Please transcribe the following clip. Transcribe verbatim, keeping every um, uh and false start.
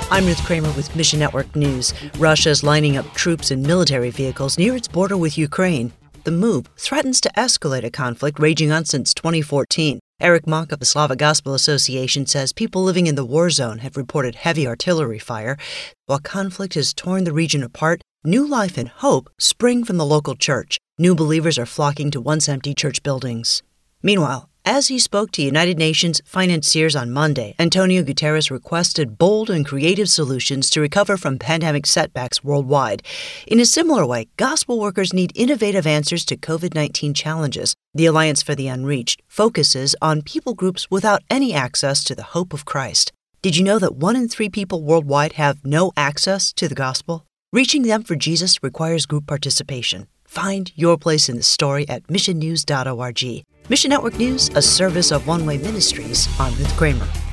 I'm Ruth Kramer with Mission Network News. Russia is lining up troops and military vehicles near its border with Ukraine. The move threatens to escalate a conflict raging on since twenty fourteen. Eric Mock of the Slavic Gospel Association says people living in the war zone have reported heavy artillery fire. While conflict has torn the region apart, new life and hope spring from the local church. New believers are flocking to once empty church buildings. Meanwhile, as he spoke to United Nations financiers on Monday, Antonio Guterres requested bold and creative solutions to recover from pandemic setbacks worldwide. In a similar way, gospel workers need innovative answers to covid nineteen challenges. The Alliance for the Unreached focuses on people groups without any access to the hope of Christ. Did you know that one in three people worldwide have no access to the gospel? Reaching them for Jesus requires group participation. Find your place in the story at mission news dot org. Mission Network News, a service of One Way Ministries. I'm Ruth Kramer.